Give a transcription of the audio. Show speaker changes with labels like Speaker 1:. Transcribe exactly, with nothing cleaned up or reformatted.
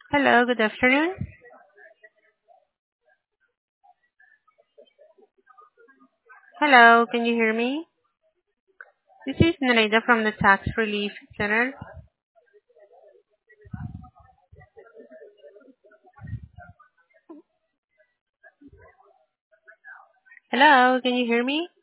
Speaker 1: Hello, good afternoon. Hello, can you hear me? This is Naleda from the Tax Relief Center. Hello, can you hear me?